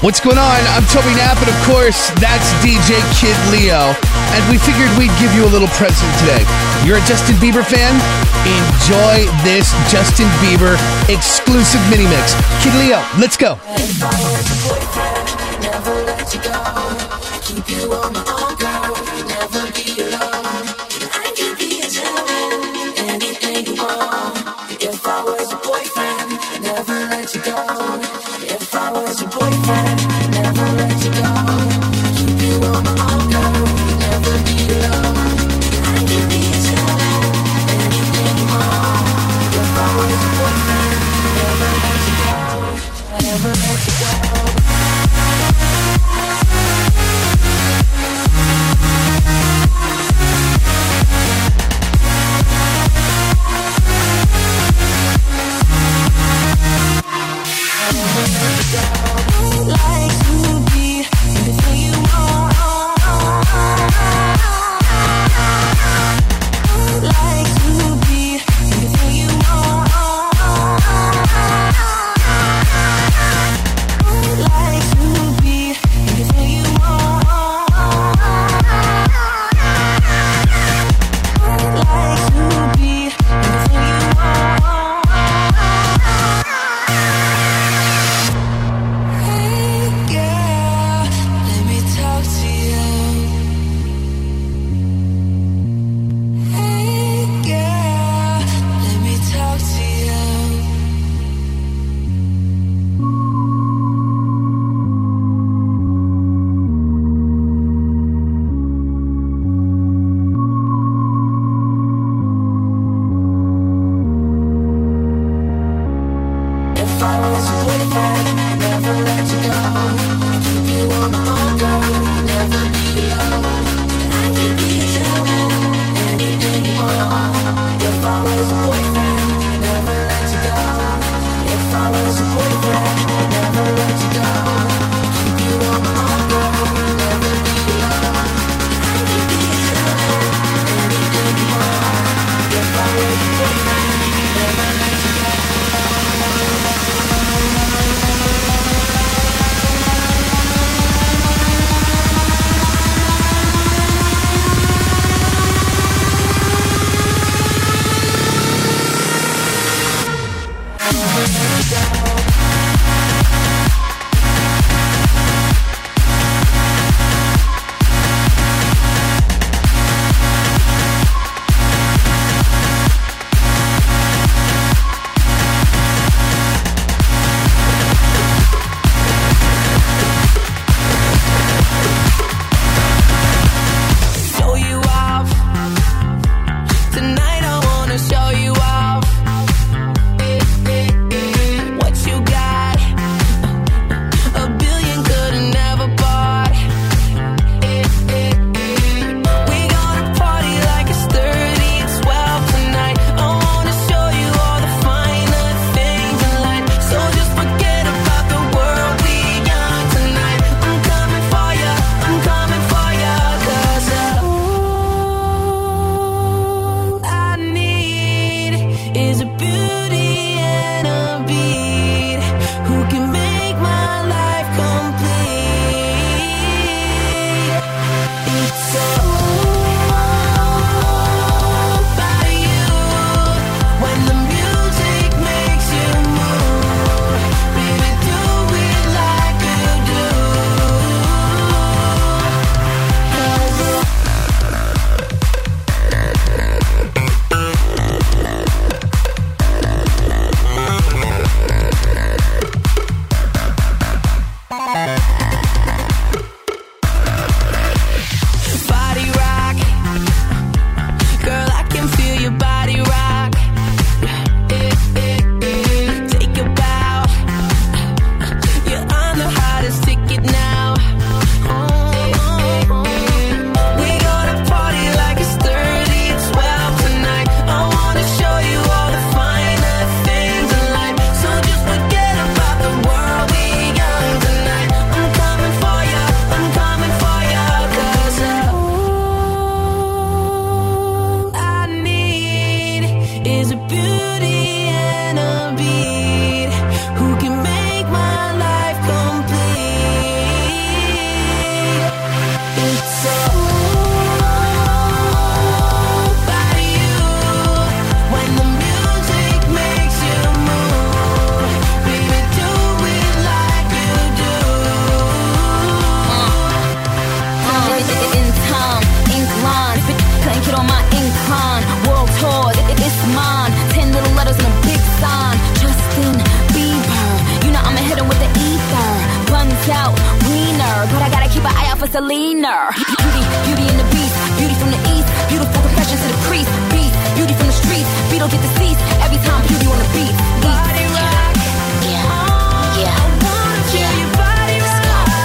What's going on? I'm Toby Knapp, and of course, that's DJ Kid Leo. And we figured we'd give you a little present today. You're a Justin Bieber fan? Enjoy this Justin Bieber exclusive mini mix. Kid Leo, let's go. If I was a boyfriend, never let you go. Keep you on my own, girl, never be alone. I can be a gentleman, anything you want. If I was a boyfriend, never let you go. If I was your boyfriend, never let you go. Keep you on my own, girl, never be alone. I can be a gentleman, anything you want. If I was your boyfriend, never let you go. Never let you go. Like Selena. Beauty in the beast, beauty from the east, beautiful confessions to the priest, beast, beauty from the streets, beat don't get deceased, every time beauty on the beat. Body rock, yeah, I wanna feel your body rock.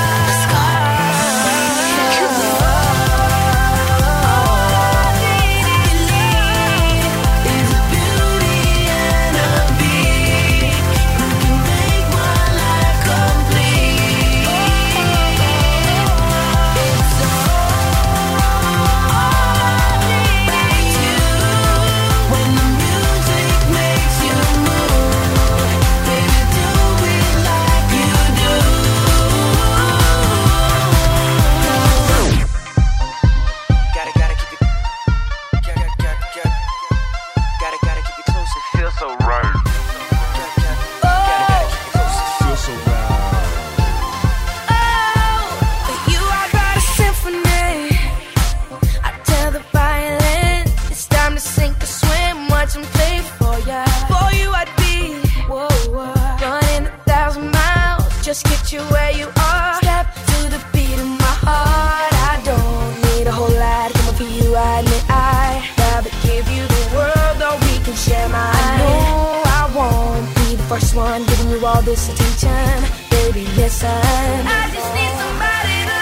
First one giving you all this attention, baby, listen. I just need somebody to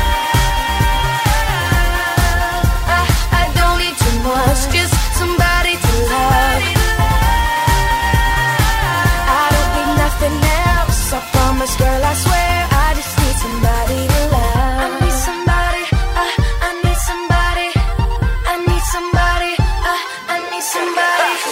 love. I don't need too much, just somebody to love. I don't need nothing else, I promise, girl, I swear. I just need somebody to love. I need somebody, I need somebody, I need somebody, I need somebody.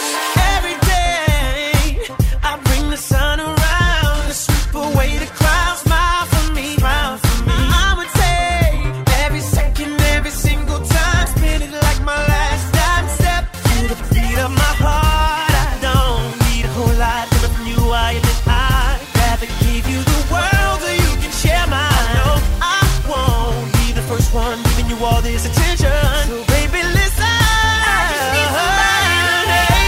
All this attention, so baby, listen. I just need somebody.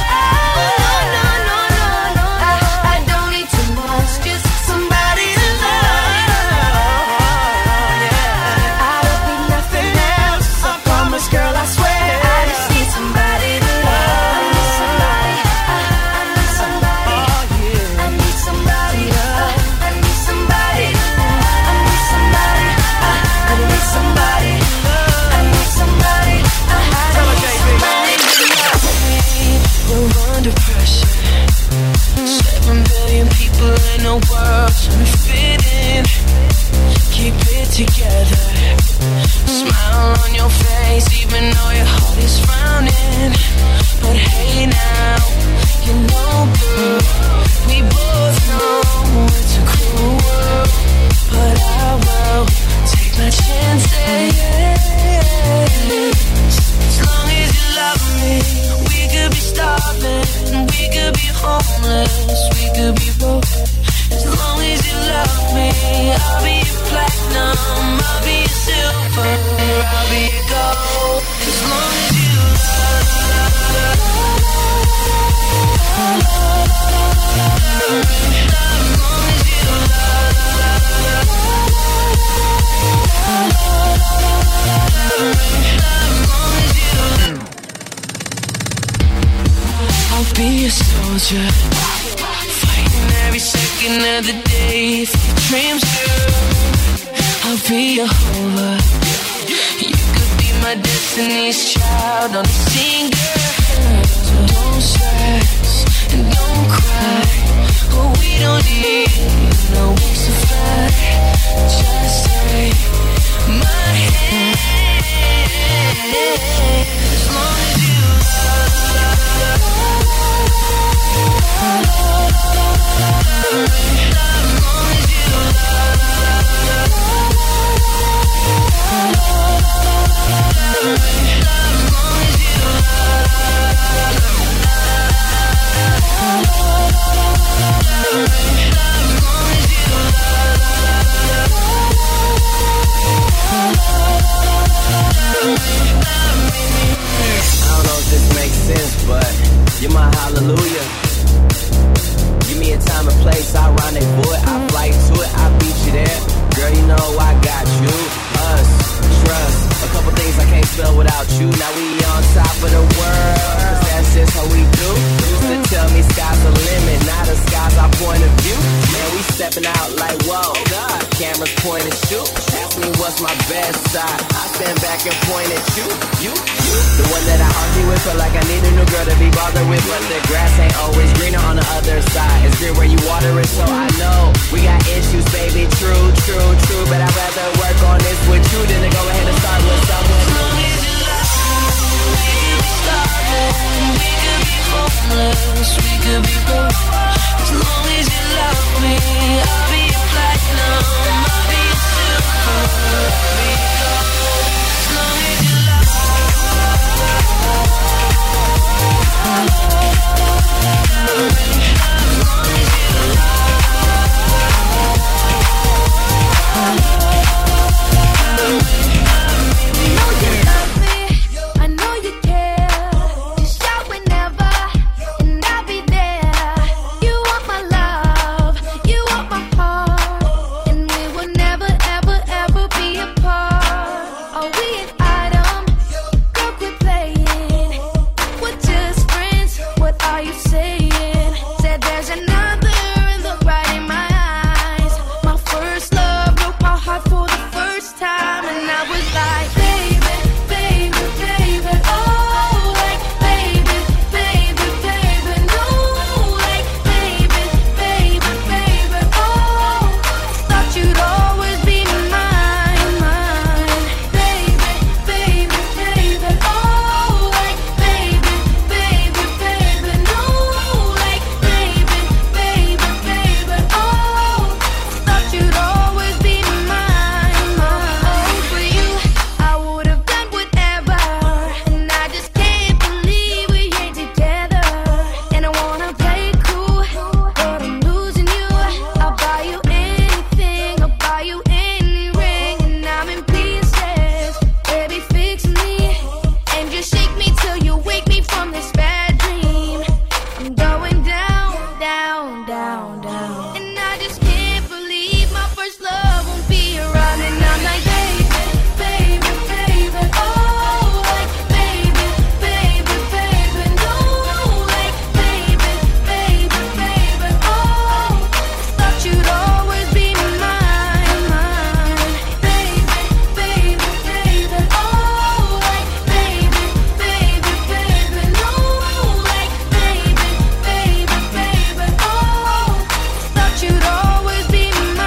No. I don't need too much, just somebody to love. Yeah. I don't need nothing else, I promise, girl, I swear. I just need somebody to love. I need somebody. I need somebody. Oh yeah. I need somebody. I need somebody. I need somebody. I need somebody. We're under pressure. 7 billion people in the world trying to fit in. Keep it together. Smile on your face even though your heart is frowning. But hey now, you know girl, we both know it's a cruel world. But I will take my chances. As long as you love me, we could be starving, we could be homeless, we could be broke. As long as you love me, I'll be your platinum, I'll be your silver, I'll be your gold. As long as you I'll be a soldier, fighting every second of the day for your dreams, girl. I'll be a holder. You could be my destiny's child on the scene, girl. So don't stress and don't cry. Oh, we don't need no wings to fly. Just take my hand. As long as you cameras point and shoot. Ask me what's my best side. I stand back and point at you. The one that I argue with, feel like I need a new girl to be bothered with. But the grass ain't always greener on the other side. It's green where you water it, so I know we got issues, baby. True. But I'd rather work on this with you than to go ahead and start with someone new. We could be homeless, we could be broke. As long as you love me, I'll be your platinum, I'll be your silver, I'll be your gold. As long as you love I know you care. Just shout whenever, and I'll be there. You want my love, you want my heart, and we will never, ever, ever be apart. Are we an item? Girl, quit playing. We're just friends. What are you saying? Said there's another, and look right in my eyes. My first love broke my heart for the first time, and I was like, baby, baby, baby, oh, like, baby, baby, baby, no, like, baby, baby, baby, oh, thought you'd always be mine, baby, baby, baby, oh, like, baby, baby, baby, no, like, baby, baby, baby, oh, thought you'd always be mine, oh, for you, I would have done whatever, and I just can't believe we ain't together, and I wanna play cool, but I'm losing you. I'll buy you anything, I'll buy you any ring, and I'm in pieces, baby, fix me, and just shake me till you wake me from this bad dream. I'm going down, down, down, down, and I just can't believe my first love won't be around, and I'm like, baby, baby, baby, oh, like, baby, baby, baby, no, like, baby, baby, baby, oh, thought you'd always be mine, baby, baby, baby, oh, like, baby, baby, baby, no, like, baby, baby, baby, oh, thought you'd always be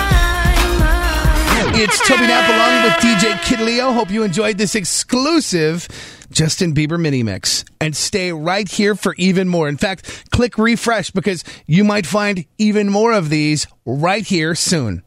mine. It's Toby Knapp along with DJ Kid Leo. Hope you enjoyed this exclusive Justin Bieber mini mix. And stay right here for even more. In fact, click refresh because you might find even more of these right here soon.